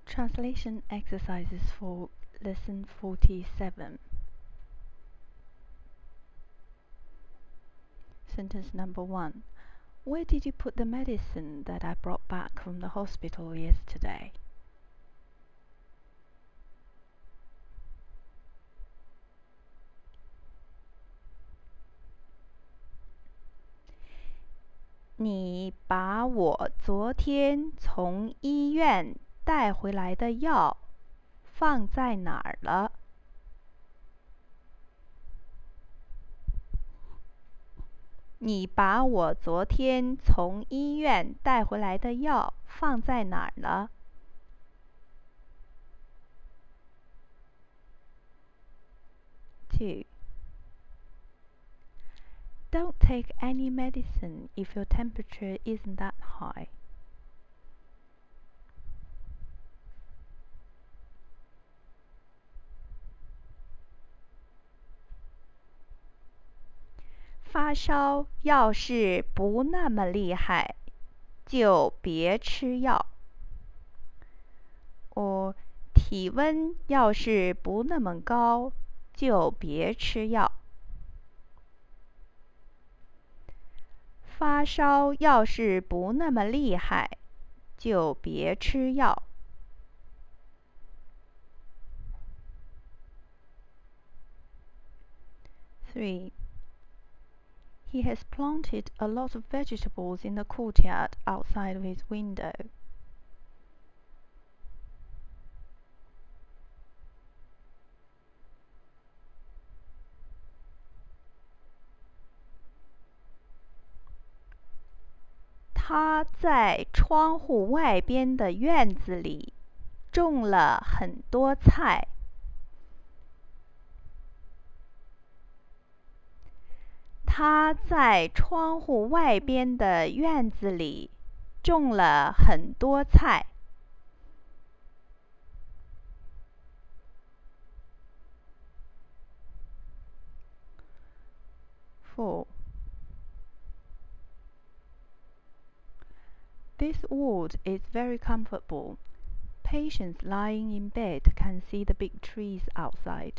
Translation exercises for Lesson 47. Sentence number 1. Where did you put the medicine that I brought back from the hospital yesterday? 你把我昨天从医院带回来的药放在哪儿了？你把我昨天从医院带回来的药放在哪儿了？ 2. Don't take any medicine if your temperature isn't that high. 发烧要是不那么厉害，就别吃药。or 体温要是不那么高，就别吃药。发烧要是不那么厉害，就别吃药。3. He has planted a lot of vegetables in the courtyard outside of his window. 他在窗户外边的院子里种了很多菜。他在窗户外边的院子里种了很多菜。4. This ward is very comfortable. Patients lying in bed can see the big trees outside.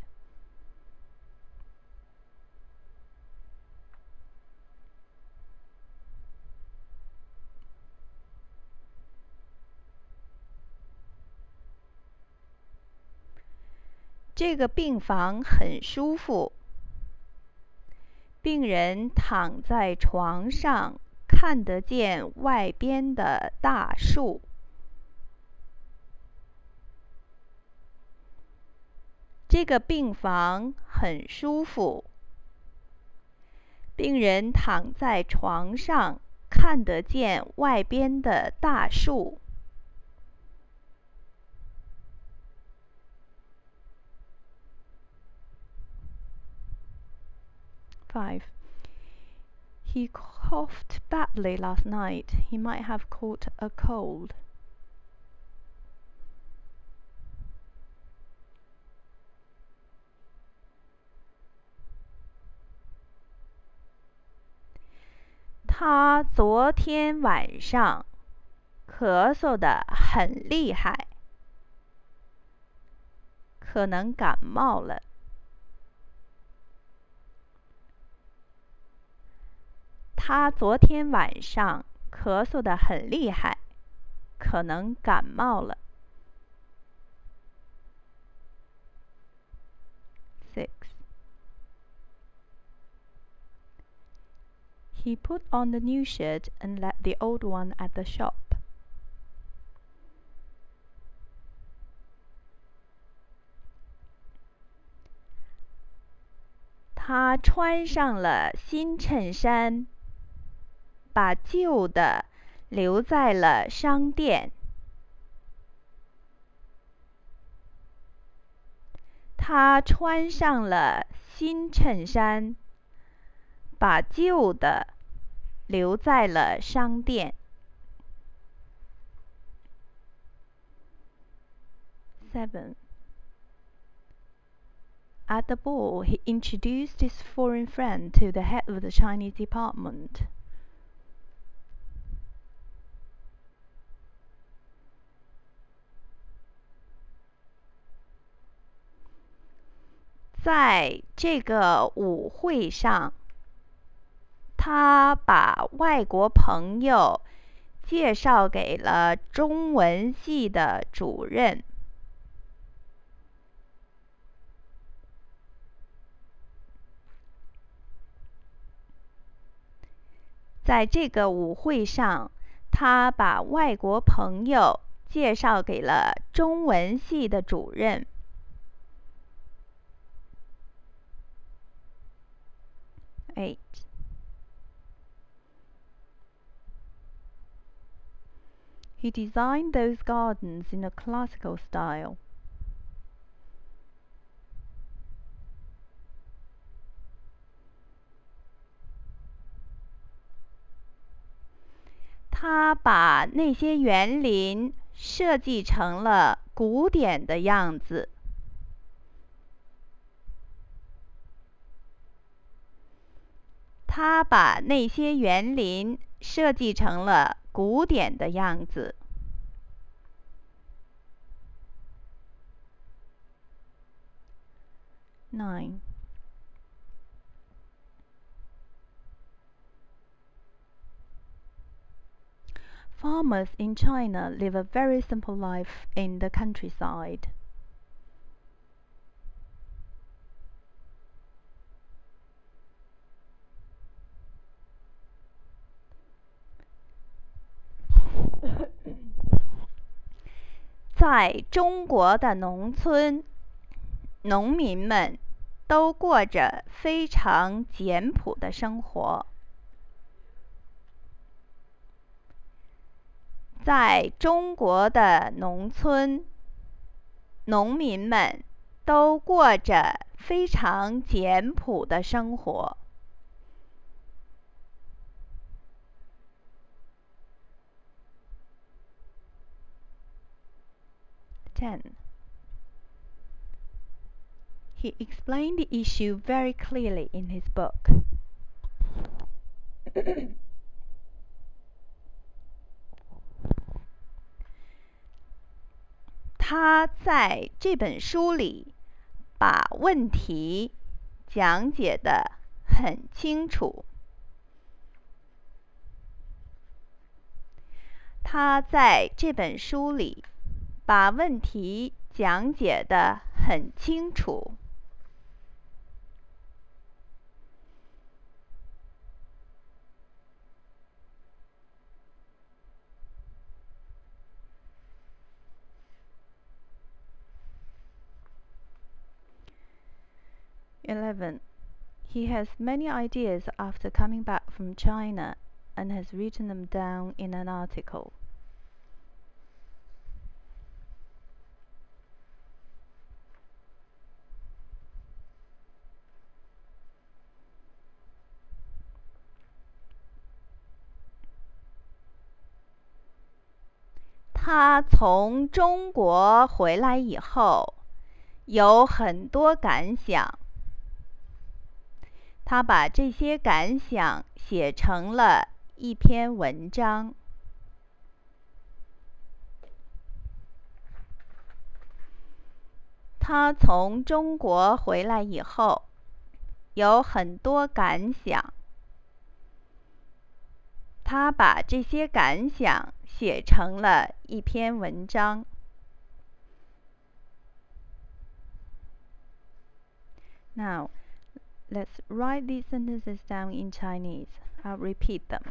这个病房很舒服。病人躺在床上，看得见外边的大树。这个病房很舒服。病人躺在床上，看得见外边的大树。5. He coughed badly last night. He might have caught a cold. 他昨天晚上咳嗽得很厉害，可能感冒了。他昨天晚上咳嗽得很厉害，可能感冒了。6. He put on the new shirt and left the old one at the shop. 他穿上了新衬衫，把旧的留在了商店。他穿上了新衬衫，把旧的留在了商店。7. At the ball, he introduced his foreign friend to the head of the Chinese department. 在这个舞会上，他把外国朋友介绍给了中文系的主任。在这个舞会上，他把外国朋友介绍给了中文系的主任。8. He designed those gardens in a classical style. 他把那些园林设计成了古典的样子。他把那些园林设计成了古典的样子。9. Farmers in China live a very simple life in the countryside. 在中国的农村，农民们都过着非常简朴的生活。在中国的农村，农民们都过着非常简朴的生活。10. He explained the issue very clearly in his book. 他在这本书里把问题讲解得很清楚。他在这本书里把问题讲解得很清楚。11. He has many ideas after coming back from China and has written them down in an article. 他从中国回来以后，有很多感想。他把这些感想写成了一篇文章。他从中国回来以后，有很多感想。他把这些感想写成了一篇文章。Now, let's write these sentences down in Chinese. I'll repeat them.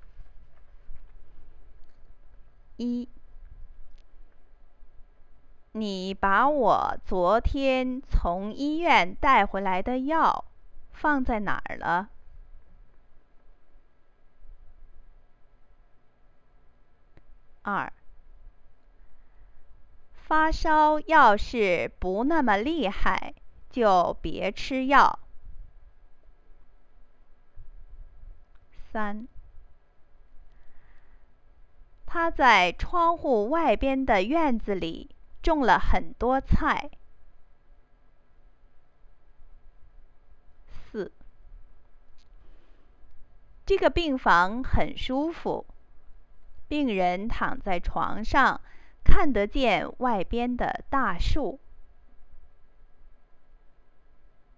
1. 你把我昨天从医院带回来的药放在哪儿了？ 2. 发烧要是不那么厉害，就别吃药。 3. 他在窗户外边的院子里种了很多菜。 4. 这个病房很舒服，病人躺在床上，看得见外边的大树。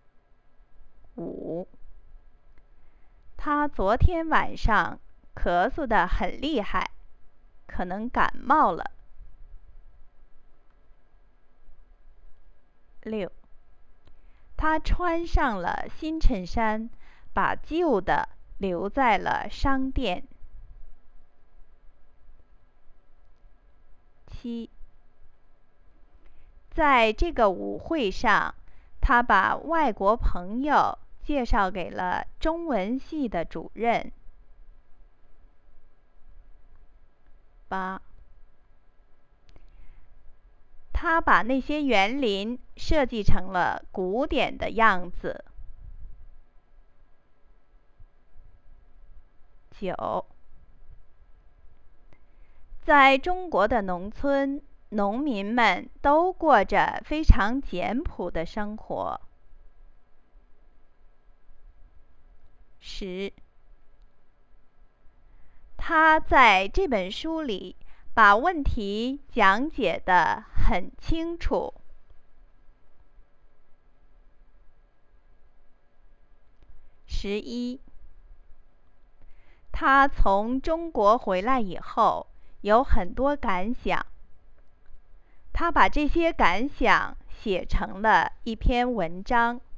5. 他昨天晚上咳嗽得很厉害，可能感冒了。6. 他穿上了新衬衫，把旧的留在了商店。7. 在这个舞会上，他把外国朋友介绍给了中文系的主任。8. 他把那些园林设计成了古典的样子。9. 在中国的农村，农民们都过着非常简朴的生活。10. 他在这本书里把问题讲解得很清楚。11. 他从中国回来以后，有很多感想，他把这些感想写成了一篇文章。